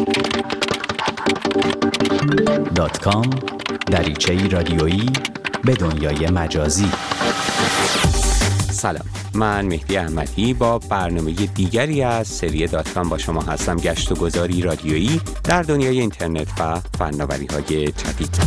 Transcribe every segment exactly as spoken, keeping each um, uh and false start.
دات کام دریچه‌ای رادیویی به دنیای مجازی. سلام، من مهدی احمدی با برنامه دیگری از سری دات کام با شما هستم. گشت و گذاری رادیویی در دنیای اینترنت و فناوری‌های جدید.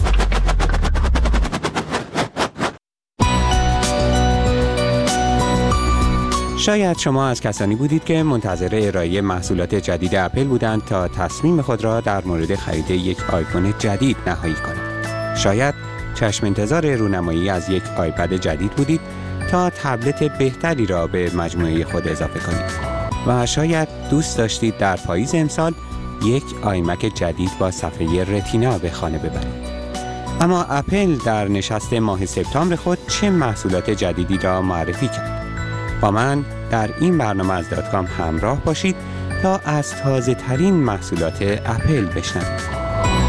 شاید شما از کسانی بودید که منتظر ارائه محصولات جدید اپل بودند تا تصمیم خود را در مورد خرید یک آیفون جدید نهایی کنند. شاید چشم انتظار رونمایی از یک آیپد جدید بودید تا تبلت بهتری را به مجموعه خود اضافه کنید. و شاید دوست داشتید در پاییز امسال یک آیمک جدید با صفحه رتینا به خانه ببرید. اما اپل در نشست ماه سپتامبر خود چه محصولات جدیدی را معرفی کرد؟ با من در این برنامه از دات کام همراه باشید تا از تازه ترین محصولات اپل بشنوید.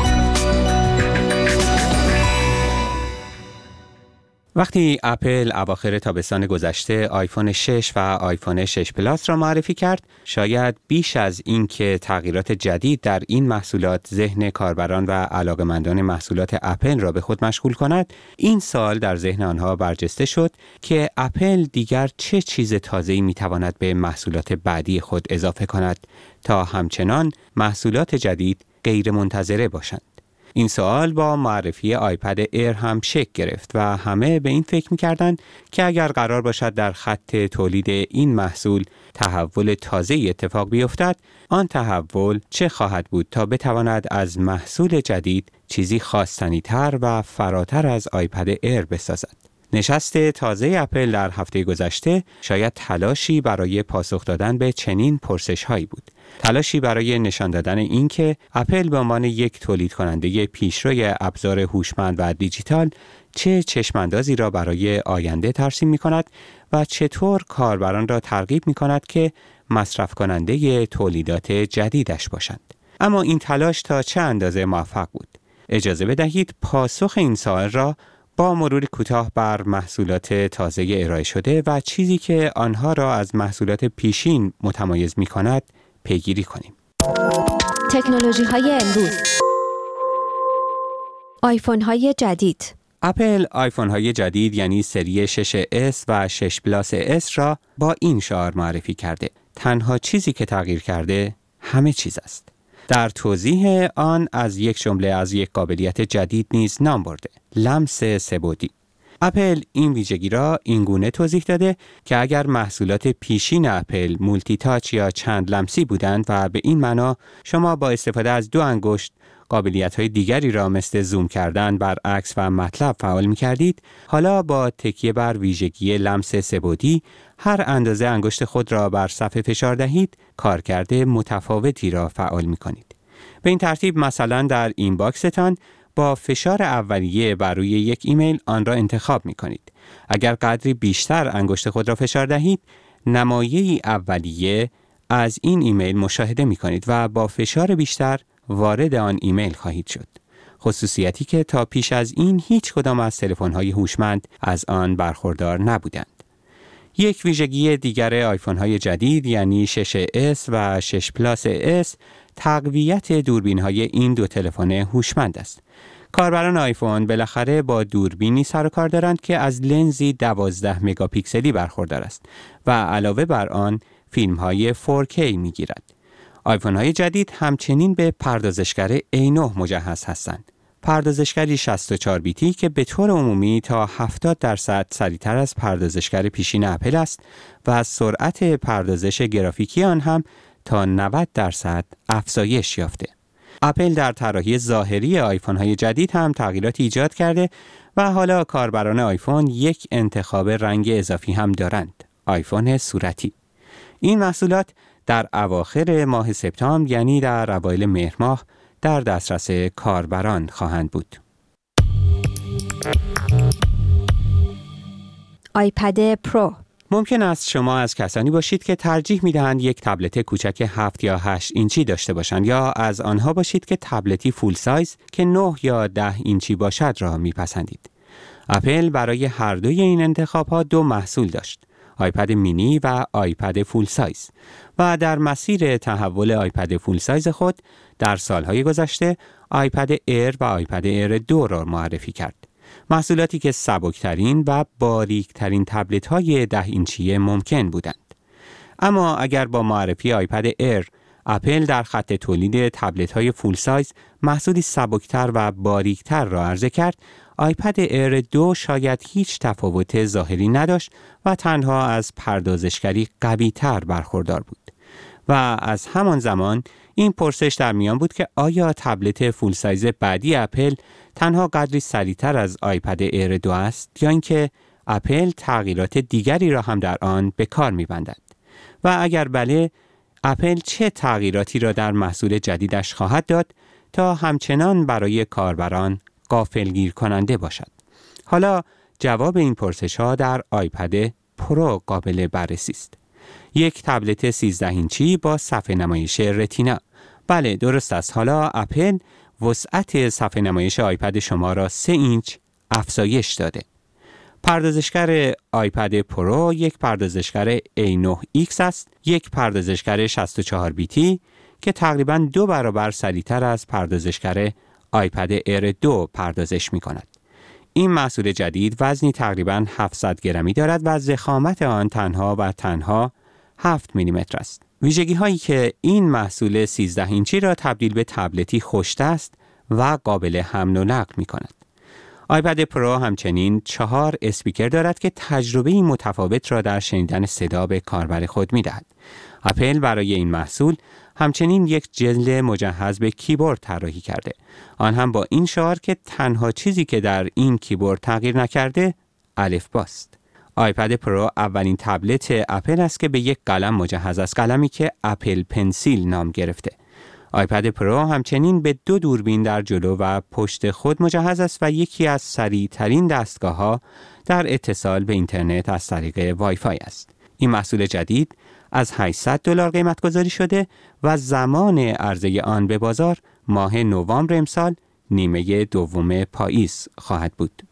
وقتی اپل اواخر تابستان گذشته آیفون شش و آیفون شش پلاس را معرفی کرد، شاید بیش از این که تغییرات جدید در این محصولات ذهن کاربران و علاقه‌مندان محصولات اپل را به خود مشغول کند، این سوال در ذهن آنها برجسته شد که اپل دیگر چه چیز تازه‌ای می‌تواند به محصولات بعدی خود اضافه کند تا همچنان محصولات جدید غیر منتظره باشند. این سوال با معرفی آیپد ایر هم شکل گرفت و همه به این فکر می‌کردند که اگر قرار باشد در خط تولید این محصول تحول تازه‌ای اتفاق بیفتد، آن تحول چه خواهد بود تا بتواند از محصول جدید چیزی خواستنی‌تر و فراتر از آیپد ایر بسازد. نشست تازه اپل در هفته گذشته شاید تلاشی برای پاسخ دادن به چنین پرسش‌هایی بود. تلاشی برای نشان دادن این که اپل به عنوان یک تولید کننده پیشروی ابزار هوشمند و دیجیتال چه چشماندازی را برای آینده ترسیم می کند و چطور کاربران را ترغیب می کند که مصرف کننده تولیدات جدیدش باشند. اما این تلاش تا چه اندازه موفق بود؟ اجازه بدهید پاسخ این سوال را با مرور کوتاه بر محصولات تازه ارائه شده و چیزی که آنها را از محصولات پیشین متمایز می کند پیگیری کنیم. تکنولوژی های امروز. آیفون های جدید. اپل آیفون های جدید یعنی سری شش اس و شش پلاس اس را با این شعار معرفی کرده: تنها چیزی که تغییر کرده همه چیز است. در توضیح آن از یک جمله از یک قابلیت جدید نیز نام برده: لمس سه‌بعدی. اپل این ویژگی را اینگونه توضیح داده که اگر محصولات پیشین اپل مولتی تاچ یا چند لمسی بودند و به این معنا شما با استفاده از دو انگشت قابلیت‌های دیگری را مثل زوم کردن بر عکس و مطلب فعال می‌کردید، حالا با تکیه بر ویژگی لمس سه‌بعدی هر اندازه انگشت خود را بر صفحه فشار دهید، کارکرد متفاوتی را فعال می‌کنید. به این ترتیب مثلا در اینباکستان با فشار اولیه بر روی یک ایمیل آن را انتخاب می کنید. اگر قدری بیشتر انگشت خود را فشار دهید، نمایه اولیه از این ایمیل مشاهده می کنید و با فشار بیشتر وارد آن ایمیل خواهید شد. خصوصیتی که تا پیش از این هیچ کدام از تلفن‌های هوشمند از آن برخوردار نبودند. یک ویژگی دیگر آیفون‌های جدید یعنی شش اس و شش پلاس اس تقویت دوربین‌های این دو تلفن هوشمند است. کاربران آیفون بالاخره با دوربینی سر و کار دارند که از لنزی دوازده مگاپیکسلی برخوردار است و علاوه بر آن فیلم‌های فور کی می‌گیرد. آیفون‌های جدید همچنین به پردازشگر ای نه مجهز هستند. پردازشگری شصت و چهار بیتی که به طور عمومی تا هفتاد درصد سریعتر از پردازشگر پیشین اپل است و از سرعت پردازش گرافیکی آن هم تا نود درصد افزایش یافته. اپل در طراحی ظاهری آیفون‌های جدید هم تغییراتی ایجاد کرده و حالا کاربران آیفون یک انتخاب رنگ اضافی هم دارند: آیفون صورتی. این محصولات در اواخر ماه سپتامبر یعنی در اوایل مهر ماه در دسترس کاربران خواهند بود. آیپد پرو. ممکن است شما از کسانی باشید که ترجیح می‌دهند یک تبلت کوچک هفت یا هشت اینچی داشته باشند یا از آنها باشید که تبلتی فول سایز که نه یا ده اینچی باشد را می‌پسندید. اپل برای هر دوی این انتخاب‌ها دو محصول داشت: آیپد مینی و آیپد فول سایز و در مسیر تحول آیپد فول سایز خود در سالهای گذشته آیپد ایر و آیپد ایر دو را معرفی کرد. محصولاتی که سبکترین و باریکترین تبلت های ده اینچی ممکن بودند. اما اگر با معرفی آیپد ایر اپل در خط تولید تبلت های فول سایز محصولی سبکتر و باریکتر را عرضه کرد، آیپد ایر دو شاید هیچ تفاوت ظاهری نداشت و تنها از پردازشگری قوی‌تر برخوردار بود. و از همان زمان این پرسش در میان بود که آیا تبلت فول سایز بعدی اپل تنها قدری سریعتر از آیپد ایر دو است یا اینکه اپل تغییرات دیگری را هم در آن به کار می‌بندد؟ و اگر بله، اپل چه تغییراتی را در محصول جدیدش خواهد داد تا همچنان برای کاربران غافلگیر کننده باشد؟ حالا جواب این پرسش‌ها در آیپد پرو قابل بررسی است. یک تبلت سیزده اینچی با صفحه نمایش رتینا. بله، درست است. حالا اپل وسعت صفحه نمایش آیپد شما را سه اینچ افزایش داده. پردازشگر آیپد پرو یک پردازشگر ای نه ایکس است، یک پردازشگر شصت و چهار بیتی که تقریباً دو برابر سریعتر از پردازشگر آیپد ایر دو پردازش می کند. این محصول جدید وزنی تقریباً هفتصد گرمی دارد و ضخامت آن تنها و تنها هفت میلیمتر است. ویژگی هایی که این محصول سیزده اینچی را تبدیل به تبلتی خوش‌دست و قابل حمل و نقل می کند. آیپد پرو همچنین چهار اسپیکر دارد که تجربه‌ای متفاوت را در شنیدن صدا به کاربر خود می‌دهد. اپل برای این محصول همچنین یک جلد مجهز به کیبورد طراحی کرده. آن هم با این شعار که تنها چیزی که در این کیبورد تغییر نکرده الفباست. آیپد پرو اولین تبلت اپل است که به یک قلم مجهز است، قلمی که اپل پنسیل نام گرفته. آیپد پرو همچنین به دو دوربین در جلو و پشت خود مجهز است و یکی از سریع‌ترین دستگاه‌ها در اتصال به اینترنت از طریق وای فای است. این محصول جدید از هشتصد دلار قیمت گذاری شده و زمان عرضه آن به بازار ماه نوامبر امسال نیمه دوم پاییز خواهد بود.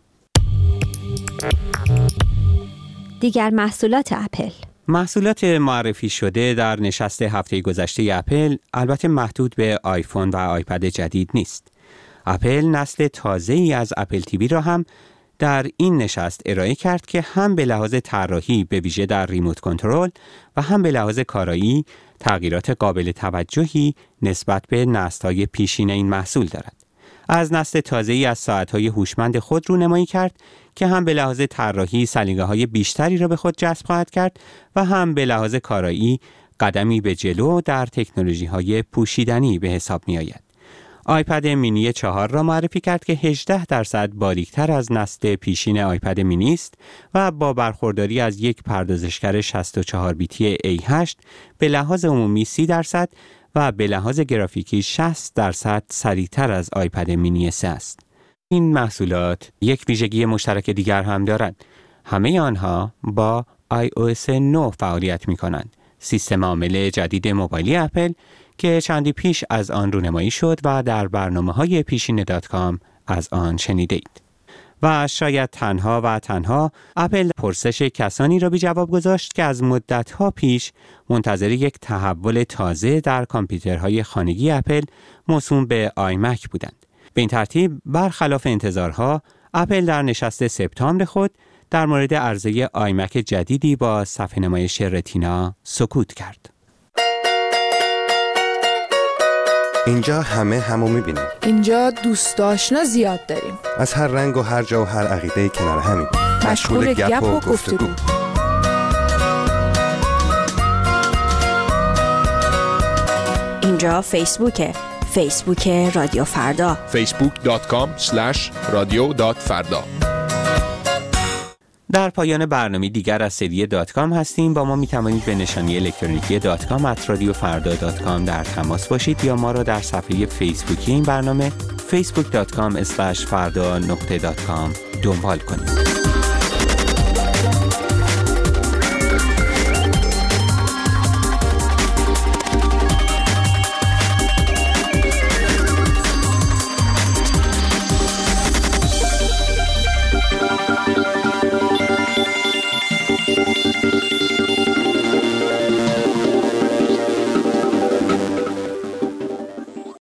دیگر محصولات اپل. محصولات معرفی شده در نشست هفته گذشته اپل البته محدود به آیفون و آیپد جدید نیست. اپل نسل تازه‌ای از اپل تیوی را هم در این نشست ارائه کرد که هم به لحاظ طراحی به ویژه در ریموت کنترل و هم به لحاظ کارایی تغییرات قابل توجهی نسبت به نسل‌های پیشین این محصول دارد. از نسل تازه‌ای از ساعت‌های هوشمند خود رونمایی کرد که هم به لحاظ طراحی سلیقه‌های بیشتری را به خود جذب خواهد کرد و هم به لحاظ کارایی قدمی به جلو در تکنولوژی‌های پوشیدنی به حساب می‌آید. آیپد مینی چهار را معرفی کرد که هجده درصد باریکتر از نسل پیشین آیپد مینی است و با برخورداری از یک پردازشگر شصت و چهار بیتی ای هشت به لحاظ عمومی سی درصد و به لحاظ گرافیکی شصت درصد سریعتر از آیپد مینی سه است. این محصولات یک ویژگی مشترک دیگر هم دارند. همه آنها با آی او اس نه فعالیت می کنند. سیستم عامل جدید موبایلی اپل که چندی پیش از آن رونمایی شد و در برنامه‌های پیشین دات کام از آن شنیده اید. و شاید تنها و تنها اپل پرسش کسانی را بی جواب گذاشت که از مدت‌ها پیش منتظر یک تحول تازه در کامپیوترهای خانگی اپل موسوم به آیمک بودند. به این ترتیب برخلاف انتظارها اپل در نشست سپتامبر خود در مورد عرضه آیمک جدیدی با صفحه نمایش رتینا سکوت کرد. اینجا همه همو میبینیم. اینجا دوست آشنا زیاد داریم. از هر رنگ و هر جا و هر عقیده کنار همیم. مشغول گپ و گفتگو. اینجا فیسبوکه. فیسبوک رادیو فردا. فیسبوک دات کام اسلش رادیو دات فردا. در پایان برنامه دیگر از سری دات کام هستیم. با ما می توانید به نشانی الکترونیکی دات کام ات رادیو فردا دات کام در تماس باشید یا ما را در صفحه فیسبوکی این برنامه فیسبوک دات کام اسلش فردا نقطه دات کام دنبال کنید.